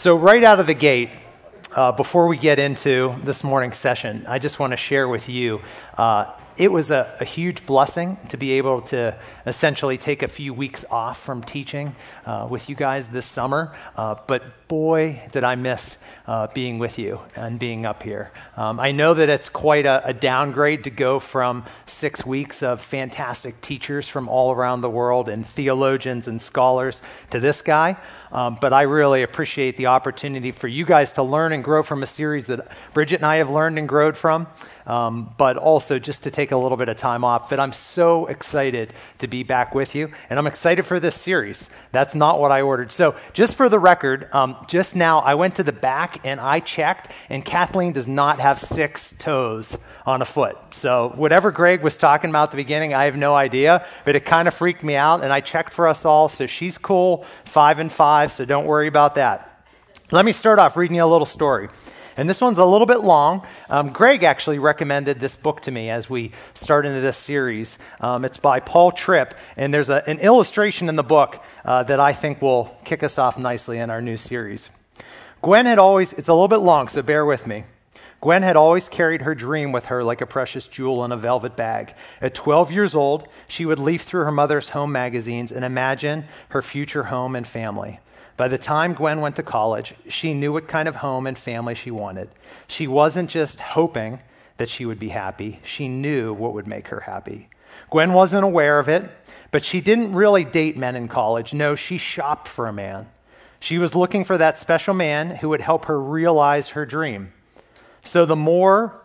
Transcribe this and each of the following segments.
So right out of the gate, before we get into this morning's session, I just want to share with you, it was a huge blessing to be able to essentially take a few weeks off from teaching with you guys this summer. But boy, did I miss being with you and being up here. I know that it's quite a downgrade to go from 6 weeks of fantastic teachers from all around the world and theologians and scholars to this guy. But I really appreciate the opportunity for you guys to learn and grow from a series that Bridget and I have learned and grown from. But also just to take a little bit of time off. But I'm so excited to be back with you, and I'm excited for this series. That's not what I ordered. So just for the record, just now I went to the back and I checked, and Kathleen does not have 6 toes on a foot. So whatever Greg was talking about at the beginning, I have no idea, but it kind of freaked me out, and I checked for us all. So she's cool, 5 and 5, so don't worry about that. Let me start off reading you a little story. And this one's a little bit long. Greg actually recommended this book to me as we start into this series. It's by Paul Tripp, and there's an illustration in the book that I think will kick us off nicely in our new series. It's a little bit long, so bear with me. Gwen had always carried her dream with her like a precious jewel in a velvet bag. At 12 years old, she would leaf through her mother's home magazines and imagine her future home and family. By the time Gwen went to college, she knew what kind of home and family she wanted. She wasn't just hoping that she would be happy. She knew what would make her happy. Gwen wasn't aware of it, but she didn't really date men in college. No, she shopped for a man. She was looking for that special man who would help her realize her dream. So the more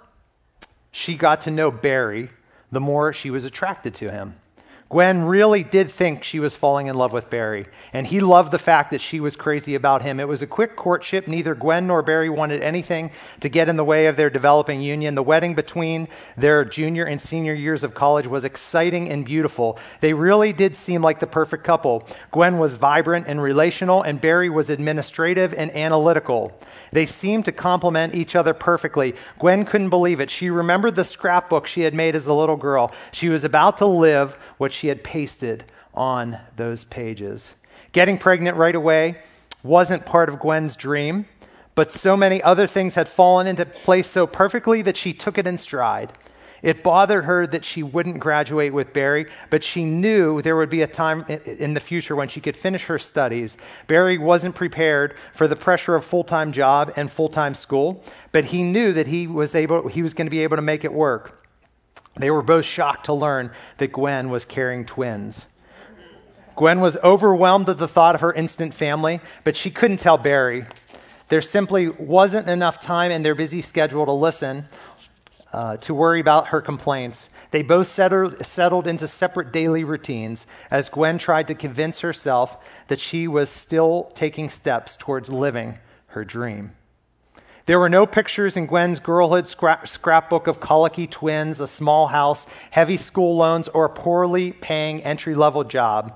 she got to know Barry, the more she was attracted to him. Gwen really did think she was falling in love with Barry, and he loved the fact that she was crazy about him. It was a quick courtship. Neither Gwen nor Barry wanted anything to get in the way of their developing union. The wedding between their junior and senior years of college was exciting and beautiful. They really did seem like the perfect couple. Gwen was vibrant and relational, and Barry was administrative and analytical. They seemed to complement each other perfectly. Gwen couldn't believe it. She remembered the scrapbook she had made as a little girl. She was about to live what she had pasted on those pages. Getting pregnant right away wasn't part of Gwen's dream, but so many other things had fallen into place so perfectly that she took it in stride. It bothered her that she wouldn't graduate with Barry, but she knew there would be a time in the future when she could finish her studies. Barry wasn't prepared for the pressure of full-time job and full-time school, but he knew that he was going to be able to make it work. They were both shocked to learn that Gwen was carrying twins. Gwen was overwhelmed at the thought of her instant family, but she couldn't tell Barry. There simply wasn't enough time in their busy schedule to listen to worry about her complaints. They both settled into separate daily routines as Gwen tried to convince herself that she was still taking steps towards living her dream. There were no pictures in Gwen's girlhood scrapbook of colicky twins, a small house, heavy school loans, or a poorly paying entry-level job.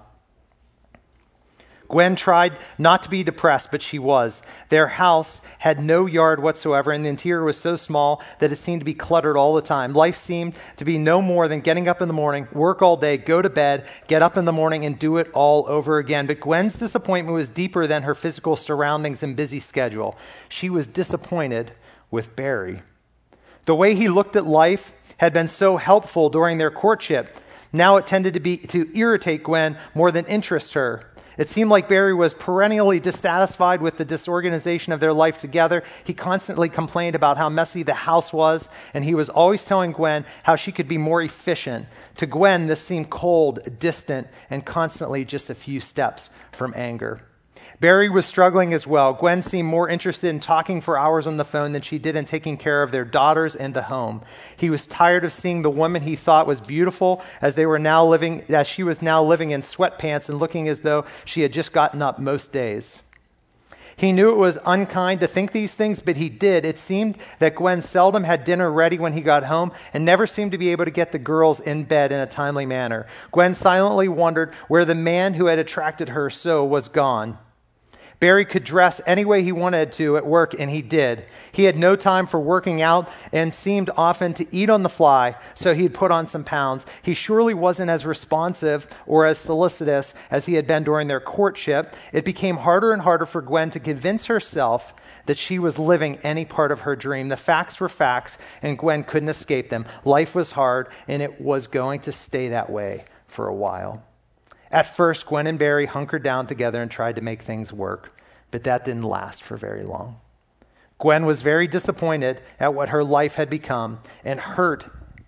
Gwen tried not to be depressed, but she was. Their house had no yard whatsoever, and the interior was so small that it seemed to be cluttered all the time. Life seemed to be no more than getting up in the morning, work all day, go to bed, get up in the morning, and do it all over again. But Gwen's disappointment was deeper than her physical surroundings and busy schedule. She was disappointed with Barry. The way he looked at life had been so helpful during their courtship. Now it tended to irritate Gwen more than interest her. It seemed like Barry was perennially dissatisfied with the disorganization of their life together. He constantly complained about how messy the house was, and he was always telling Gwen how she could be more efficient. To Gwen, this seemed cold, distant, and constantly just a few steps from anger. Barry was struggling as well. Gwen seemed more interested in talking for hours on the phone than she did in taking care of their daughters and the home. He was tired of seeing the woman he thought was beautiful as she was now living in sweatpants and looking as though she had just gotten up most days. He knew it was unkind to think these things, but he did. It seemed that Gwen seldom had dinner ready when he got home and never seemed to be able to get the girls in bed in a timely manner. Gwen silently wondered where the man who had attracted her so was gone. Barry could dress any way he wanted to at work, and he did. He had no time for working out and seemed often to eat on the fly, so he'd put on some pounds. He surely wasn't as responsive or as solicitous as he had been during their courtship. It became harder and harder for Gwen to convince herself that she was living any part of her dream. The facts were facts, and Gwen couldn't escape them. Life was hard, and it was going to stay that way for a while. At first, Gwen and Barry hunkered down together and tried to make things work, but that didn't last for very long. Gwen was very disappointed at what her life had become and hurt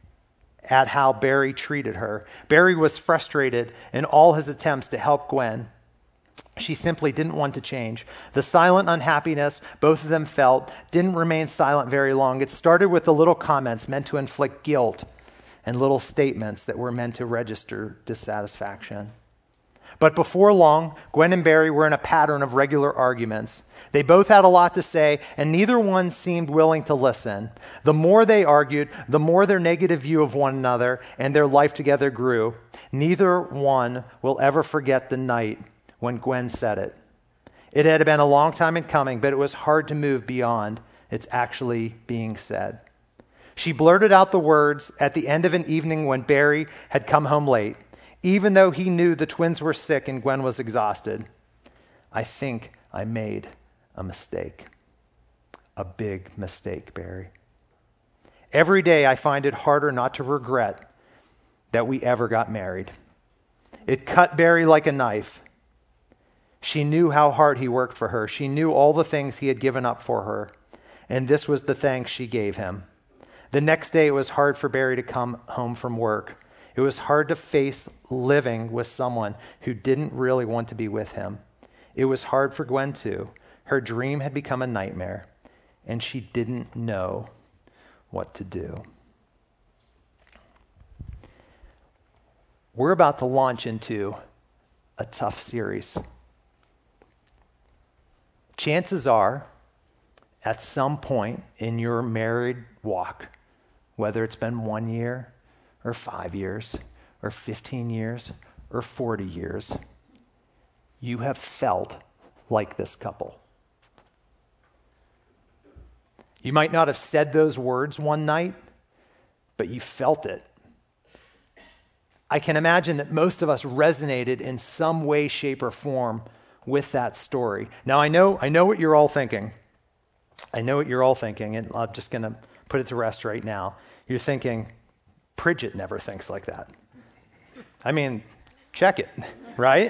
at how Barry treated her. Barry was frustrated in all his attempts to help Gwen. She simply didn't want to change. The silent unhappiness both of them felt didn't remain silent very long. It started with the little comments meant to inflict guilt and little statements that were meant to register dissatisfaction. But before long, Gwen and Barry were in a pattern of regular arguments. They both had a lot to say, and neither one seemed willing to listen. The more they argued, the more their negative view of one another and their life together grew. Neither one will ever forget the night when Gwen said it. It had been a long time in coming, but it was hard to move beyond its actually being said. She blurted out the words at the end of an evening when Barry had come home late, even though he knew the twins were sick and Gwen was exhausted. "I think I made a mistake. A big mistake, Barry. Every day I find it harder not to regret that we ever got married." It cut Barry like a knife. She knew how hard he worked for her. She knew all the things he had given up for her. And this was the thanks she gave him. The next day, it was hard for Barry to come home from work. It was hard to face living with someone who didn't really want to be with him. It was hard for Gwen, too. Her dream had become a nightmare, and she didn't know what to do. We're about to launch into a tough series. Chances are, at some point in your married walk, whether it's been 1 year or 5 years or 15 years or 40 years, you have felt like this couple. You might not have said those words one night, but you felt it. I can imagine that most of us resonated in some way, shape, or form with that story. Now, I know what you're all thinking. I know what you're all thinking, and I'm just going to put it to rest right now. You're thinking, Bridget never thinks like that. I mean, check it, right?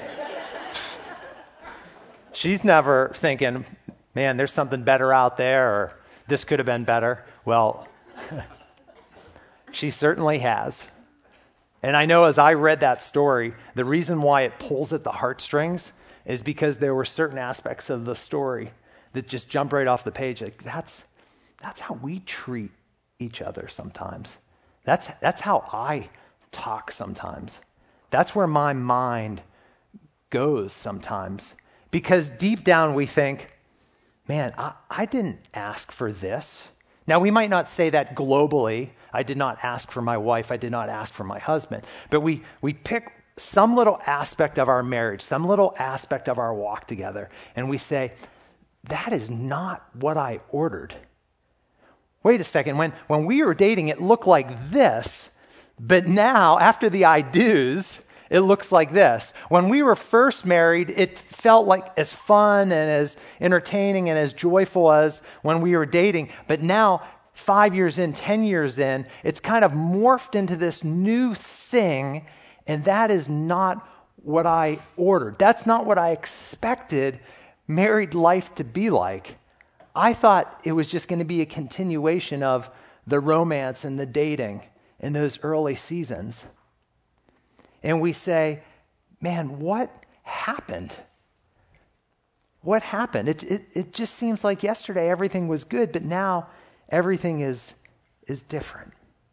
She's never thinking, man, there's something better out there, or this could have been better. Well, she certainly has. And I know as I read that story, the reason why it pulls at the heartstrings is because there were certain aspects of the story that just jump right off the page. Like that's how we treat each other sometimes. That's how I talk sometimes. That's where my mind goes sometimes. Because deep down we think, man, I didn't ask for this. Now, we might not say that globally. I did not ask for my wife. I did not ask for my husband. But we pick some little aspect of our marriage, some little aspect of our walk together, and we say, that is not what I ordered. Wait a second. When we were dating, it looked like this, but now, after the I do's, it looks like this. When we were first married, it felt like as fun and as entertaining and as joyful as when we were dating. But now, 5 years in, 10 years in, it's kind of morphed into this new thing, and that is not what I ordered. That's not what I expected married life to be like. I thought it was just going to be a continuation of the romance and the dating in those early seasons. And we say, man, what happened? What happened? It just seems like yesterday everything was good, but now everything is different.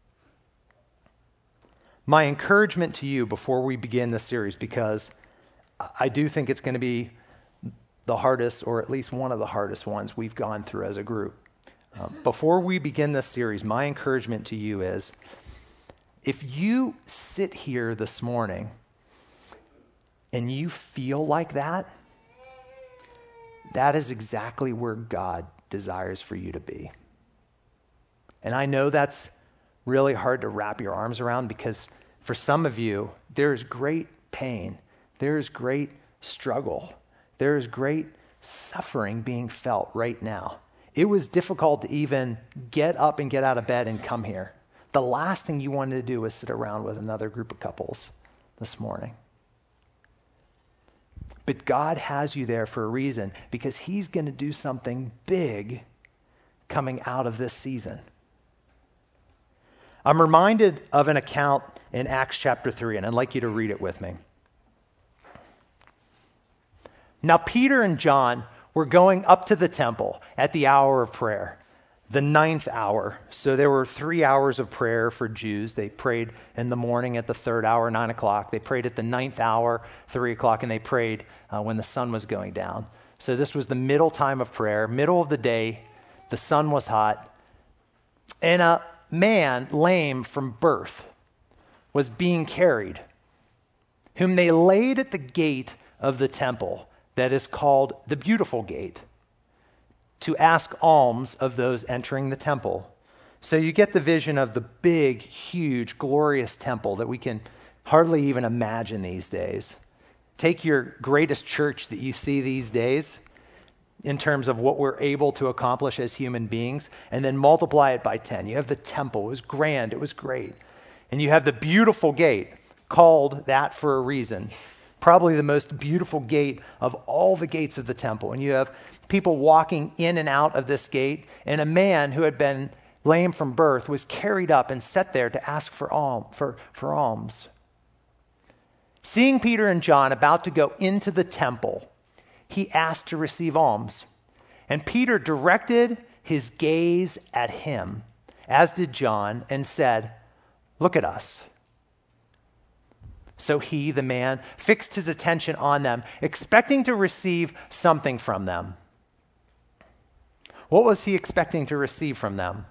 My encouragement to you before we begin this series, because I do think it's going to be the hardest, or at least one of the hardest ones we've gone through as a group. Before we begin this series, my encouragement to you is, if you sit here this morning and you feel like that, that is exactly where God desires for you to be. And I know that's really hard to wrap your arms around because for some of you, there is great pain. There is great struggle. There is great suffering being felt right now. It was difficult to even get up and get out of bed and come here. The last thing you wanted to do was sit around with another group of couples this morning. But God has you there for a reason because he's going to do something big coming out of this season. I'm reminded of an account in Acts chapter 3, and I'd like you to read it with me. Now, Peter and John were going up to the temple at the hour of prayer, the 9th hour. So there were 3 hours of prayer for Jews. They prayed in the morning at the 3rd hour, 9 o'clock. They prayed at the 9th hour, 3 o'clock, and they prayed when the sun was going down. So this was the middle time of prayer, middle of the day. The sun was hot. And a man, lame from birth, was being carried, whom they laid at the gate of the temple that is called the Beautiful Gate, to ask alms of those entering the temple. So you get the vision of the big, huge, glorious temple that we can hardly even imagine these days. Take your greatest church that you see these days in terms of what we're able to accomplish as human beings, and then multiply it by 10. You have the temple. It was grand. It was great. And you have the Beautiful Gate, called that for a reason. Probably the most beautiful gate of all the gates of the temple. And you have people walking in and out of this gate, and a man who had been lame from birth was carried up and set there to ask for alms. Seeing Peter and John about to go into the temple, he asked to receive alms. And Peter directed his gaze at him, as did John, and said, "Look at us." So he, the man, fixed his attention on them, expecting to receive something from them. What was he expecting to receive from them?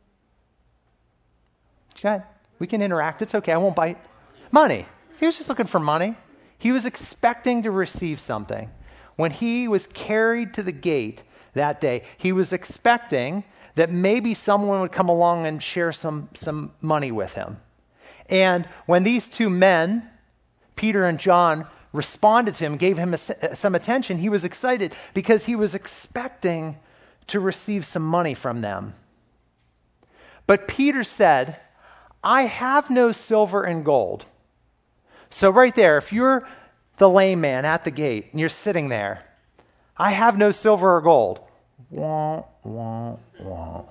Okay, we can interact. It's okay. I won't bite. Money. He was just looking for money. He was expecting to receive something. When he was carried to the gate that day, he was expecting that maybe someone would come along and share some money with him. And when these two men, Peter and John, responded to him, gave him some attention, he was excited because he was expecting to receive some money from them. But Peter said, "I have no silver and gold." So right there, if you're the lame man at the gate and you're sitting there, "I have no silver or gold." Wah, wah, wah.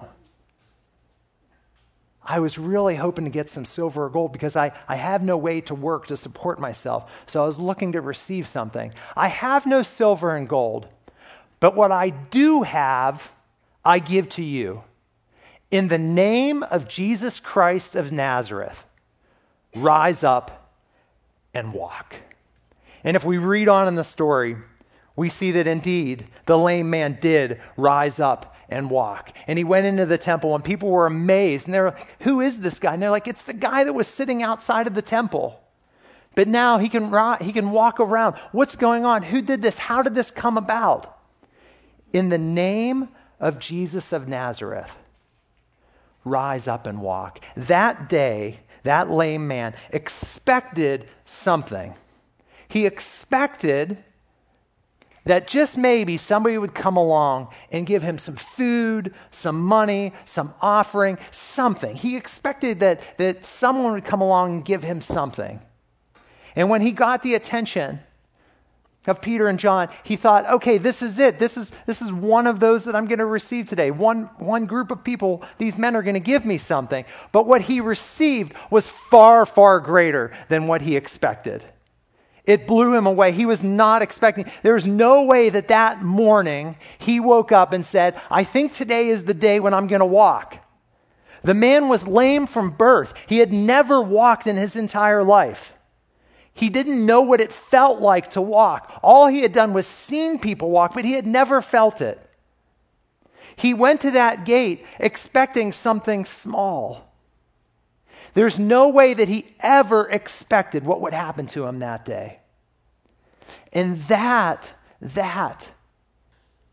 I was really hoping to get some silver or gold because I have no way to work to support myself. So I was looking to receive something. "I have no silver and gold, but what I do have, I give to you. In the name of Jesus Christ of Nazareth, rise up and walk." And if we read on in the story, we see that indeed the lame man did rise up and walk. And he went into the temple and people were amazed. And they're like, "Who is this guy?" And they're like, "It's the guy that was sitting outside of the temple. But now he can walk around. What's going on? Who did this? How did this come about?" "In the name of Jesus of Nazareth, rise up and walk." That day, that lame man expected something. He expected that just maybe somebody would come along and give him some food, some money, some offering, something. He expected that someone would come along and give him something. And when he got the attention of Peter and John, he thought, okay, this is it. This is one of those that I'm going to receive today. One group of people, these men are going to give me something. But what he received was far, far greater than what he expected. It blew him away. He was not expecting. There was no way that morning he woke up and said, "I think today is the day when I'm going to walk." The man was lame from birth. He had never walked in his entire life. He didn't know what it felt like to walk. All he had done was seen people walk, but he had never felt it. He went to that gate expecting something small. There's no way that he ever expected what would happen to him that day. And that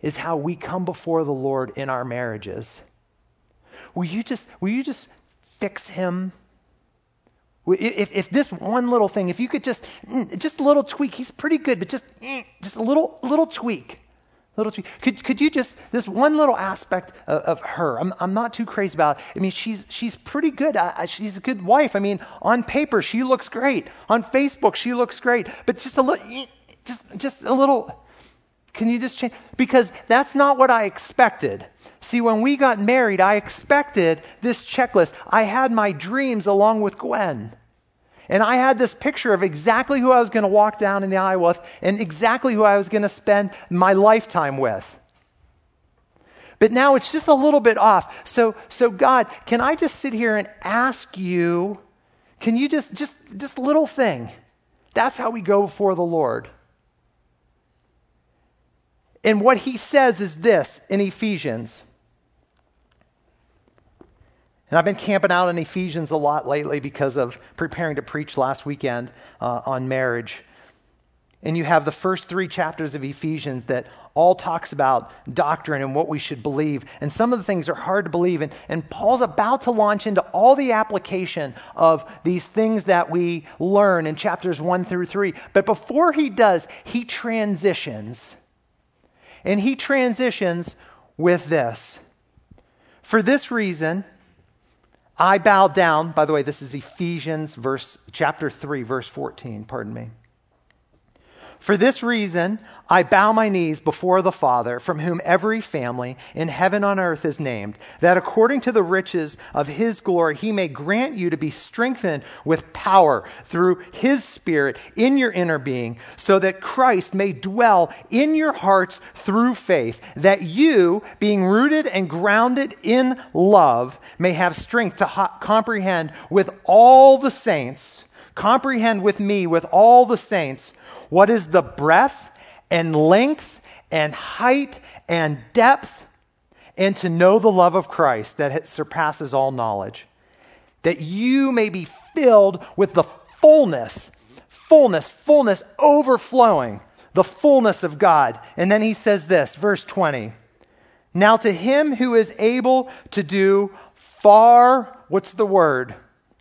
is how we come before the Lord in our marriages. Will you just fix him? If this one little thing, if you could just a little tweak, he's pretty good, but just a little tweak. Could you just, this one little aspect of her, I'm not too crazy about it. I mean, she's pretty good. She's a good wife. I mean, on paper, she looks great. On Facebook, she looks great. But just a little, can you just change? Because that's not what I expected. See, when we got married, I expected this checklist. I had my dreams along with Gwen. And I had this picture of exactly who I was going to walk down in the aisle with and exactly who I was going to spend my lifetime with. But now it's just a little bit off. So God, can I just sit here and ask you, can you just this little thing? That's how we go before the Lord. And what he says is this in Ephesians. And I've been camping out in Ephesians a lot lately because of preparing to preach last weekend on marriage. And you have the first 3 chapters of Ephesians that all talks about doctrine and what we should believe. And some of the things are hard to believe. And Paul's about to launch into all the application of these things that we learn in chapters 1 through 3. But before he does, he transitions. And he transitions with this. For this reason, I bow down. By the way, this is Ephesians chapter 3, verse 14. Pardon me. For this reason, I bow my knees before the Father, from whom every family in heaven and on earth is named, that according to the riches of his glory, he may grant you to be strengthened with power through his Spirit in your inner being, so that Christ may dwell in your hearts through faith, that you, being rooted and grounded in love, may have strength to comprehend with me with all the saints, what is the breadth and length and height and depth, and to know the love of Christ that surpasses all knowledge, that you may be filled with the fullness, overflowing, the fullness of God. And then he says this, verse 20, now to him who is able to do far, what's the word?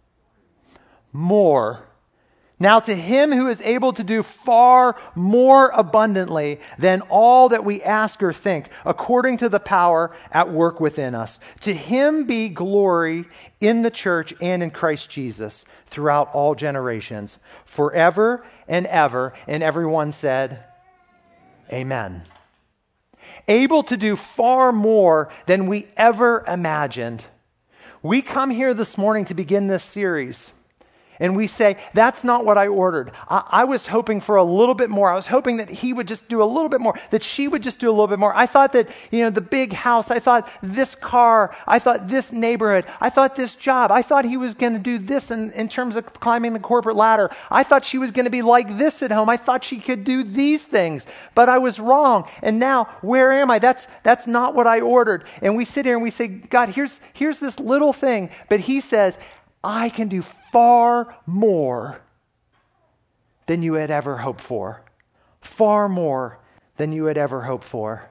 More. Now to him who is able to do far more abundantly than all that we ask or think, according to the power at work within us. To him be glory in the church and in Christ Jesus throughout all generations, forever and ever. And everyone said, Amen. Able to do far more than we ever imagined. We come here this morning to begin this series. And we say, that's not what I ordered. I was hoping for a little bit more. I was hoping that he would just do a little bit more, that she would just do a little bit more. I thought that, the big house, I thought this car, I thought this neighborhood, I thought this job, I thought he was going to do this in terms of climbing the corporate ladder. I thought she was going to be like this at home. I thought she could do these things, but I was wrong. And now, where am I? That's not what I ordered. And we sit here and we say, God, here's this little thing, but he says, I can do far more than you had ever hoped for. Far more than you had ever hoped for.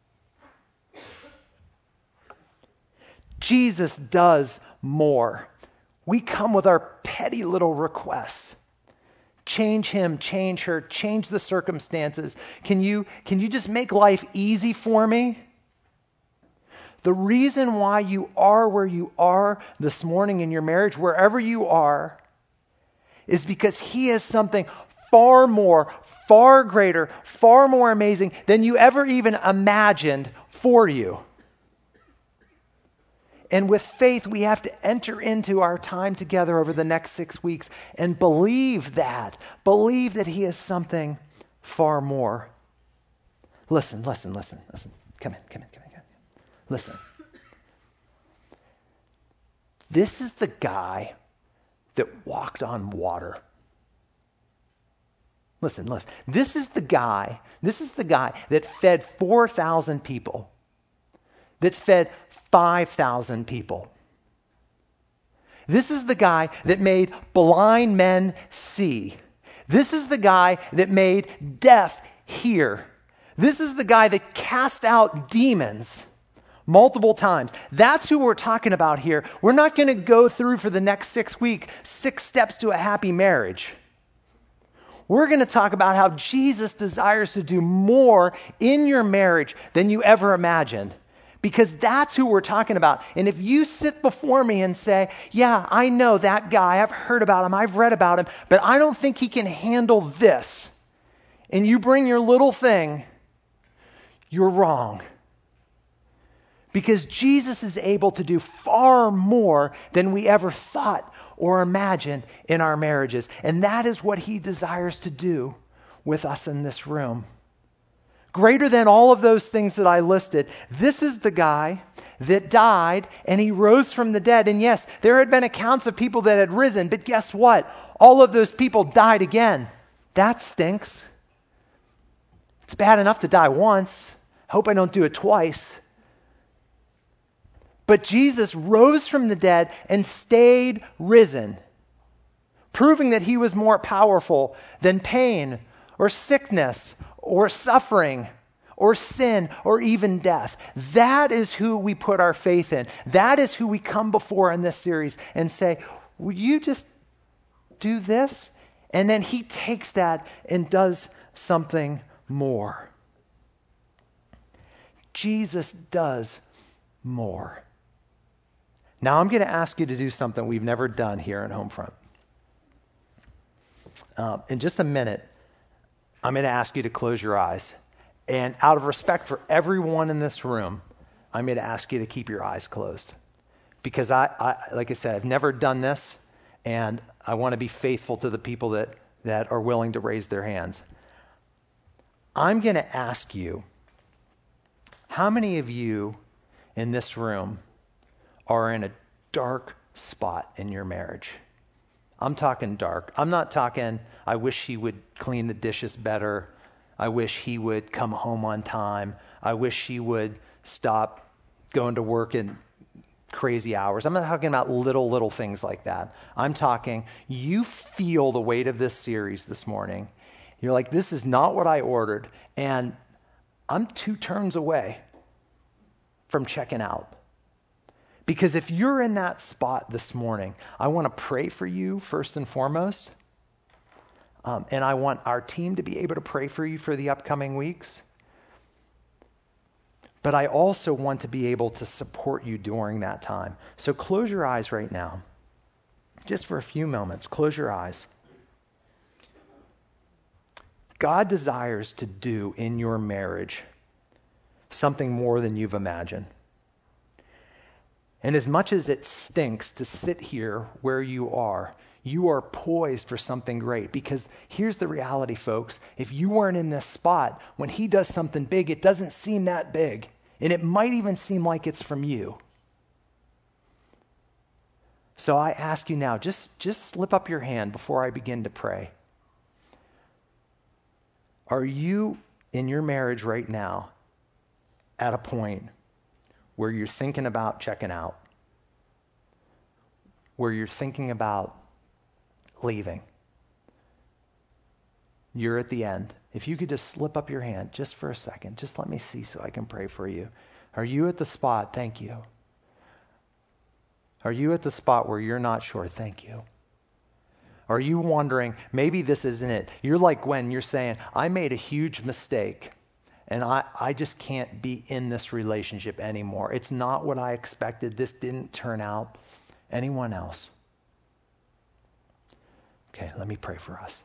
Jesus does more. We come with our petty little requests. Change him, change her, change the circumstances. Can you just make life easy for me? The reason why you are where you are this morning in your marriage, wherever you are, is because he has something far more, far greater, far more amazing than you ever even imagined for you. And with faith, we have to enter into our time together over the next 6 weeks and believe that he has something far more. Listen. Come in. Listen. This is the guy that walked on water. Listen. This is the guy that fed 4,000 people, that fed 5,000 people. This is the guy that made blind men see. This is the guy that made deaf hear. This is the guy that cast out demons multiple times. That's who we're talking about here. We're not going to go through for the next 6 weeks 6 steps to a happy marriage. We're going to talk about how Jesus desires to do more in your marriage than you ever imagined. Because that's who we're talking about. And if you sit before me and say, yeah, I know that guy, I've heard about him, I've read about him, but I don't think he can handle this, and you bring your little thing, you're wrong. Because Jesus is able to do far more than we ever thought or imagined in our marriages. And that is what he desires to do with us in this room. Greater than all of those things that I listed, this is the guy that died and he rose from the dead. And yes, there had been accounts of people that had risen, but guess what? All of those people died again. That stinks. It's bad enough to die once. Hope I don't do it twice. But Jesus rose from the dead and stayed risen, proving that he was more powerful than pain or sickness or suffering or sin or even death. That is who we put our faith in. That is who we come before in this series and say, will you just do this? And then he takes that and does something more. Jesus does more. Now I'm going to ask you to do something we've never done here in Homefront. In just a minute, I'm going to ask you to close your eyes. And out of respect for everyone in this room, I'm going to ask you to keep your eyes closed. Because I like I said, I've never done this, and I want to be faithful to the people that are willing to raise their hands. I'm going to ask you, how many of you in this room are in a dark spot in your marriage? I'm talking dark. I'm not talking, I wish he would clean the dishes better. I wish he would come home on time. I wish he would stop going to work in crazy hours. I'm not talking about little things like that. I'm talking, you feel the weight of this series this morning. You're like, this is not what I ordered. And I'm 2 turns away from checking out. Because if you're in that spot this morning, I want to pray for you first and foremost. And I want our team to be able to pray for you for the upcoming weeks. But I also want to be able to support you during that time. So close your eyes right now. Just for a few moments, close your eyes. God desires to do in your marriage something more than you've imagined. And as much as it stinks to sit here where you are poised for something great. Because here's the reality, folks. If you weren't in this spot, when he does something big, it doesn't seem that big. And it might even seem like it's from you. So I ask you now, just slip up your hand before I begin to pray. Are you in your marriage right now at a point where you're thinking about checking out, where you're thinking about leaving? You're at the end. If you could just slip up your hand just for a second, just let me see so I can pray for you. Are you at the spot? Thank you. Are you at the spot where you're not sure? Thank you. Are you wondering, maybe this isn't it? You're like Gwen, you're saying, I made a huge mistake. And I just can't be in this relationship anymore. It's not what I expected. This didn't turn out. Anyone else? Okay, let me pray for us.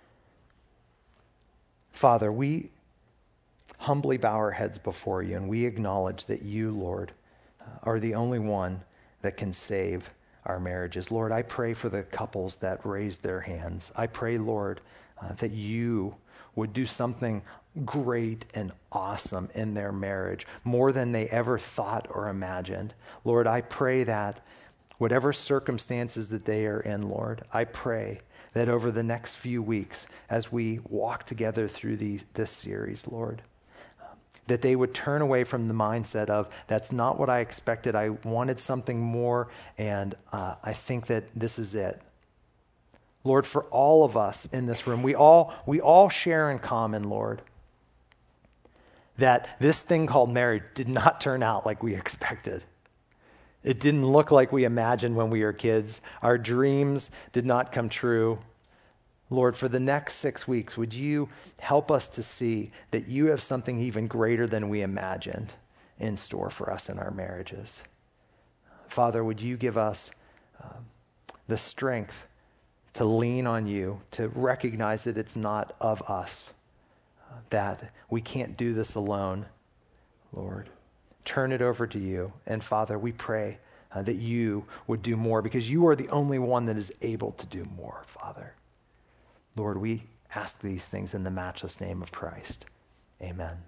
Father, we humbly bow our heads before you, and we acknowledge that you, Lord, are the only one that can save our marriages. Lord, I pray for the couples that raised their hands. I pray, Lord, that you would do something great and awesome in their marriage, more than they ever thought or imagined. Lord, I pray that whatever circumstances that they are in, Lord, I pray that over the next few weeks, as we walk together through this series, Lord, that they would turn away from the mindset of, that's not what I expected. I wanted something more, and I think that this is it. Lord, for all of us in this room, we all share in common, Lord, that this thing called marriage did not turn out like we expected. It didn't look like we imagined when we were kids. Our dreams did not come true. Lord, for the next 6 weeks, would you help us to see that you have something even greater than we imagined in store for us in our marriages? Father, would you give us the strength to lean on you, to recognize that it's not of us, that we can't do this alone, Lord. Turn it over to you. And Father, we pray that you would do more, because you are the only one that is able to do more, Father. Lord, we ask these things in the matchless name of Christ. Amen.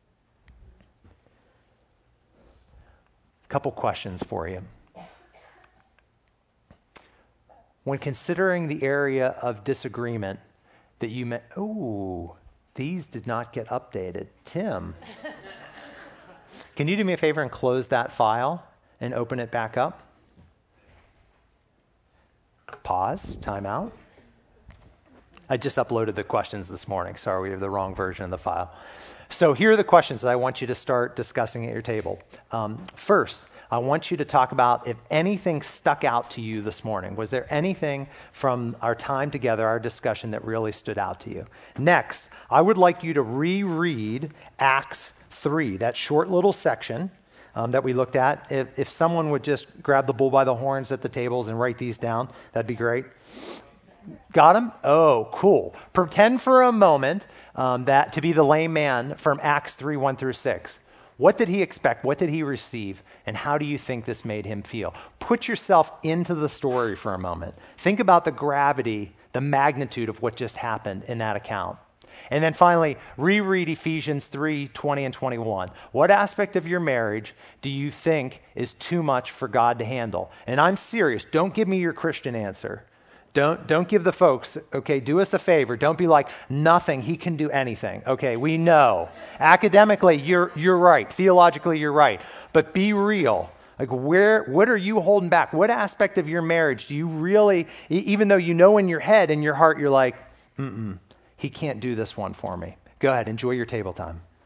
A couple questions for you. When considering the area of disagreement that you met, these did not get updated. Tim, can you do me a favor and close that file and open it back up? Pause, time out. I just uploaded the questions this morning. Sorry, we have the wrong version of the file. So here are the questions that I want you to start discussing at your table. First, I want you to talk about if anything stuck out to you this morning. Was there anything from our time together, our discussion, that really stood out to you? Next, I would like you to reread Acts 3, that short little section that we looked at. If someone would just grab the bull by the horns at the tables and write these down, that'd be great. Got them? Oh, cool. Pretend for a moment that to be the lame man from Acts 3, 1 through 6. What did he expect? What did he receive? And how do you think this made him feel? Put yourself into the story for a moment. Think about the gravity, the magnitude of what just happened in that account. And then finally, reread Ephesians 3, 20 and 21. What aspect of your marriage do you think is too much for God to handle? And I'm serious. Don't give me your Christian answer. Don't give the folks, okay, do us a favor. Don't be like, nothing, he can do anything. Okay, we know. Academically, you're right. Theologically, you're right. But be real. Like, what are you holding back? What aspect of your marriage do you really, even though you know in your head, in your heart, you're like, he can't do this one for me. Go ahead, enjoy your table time.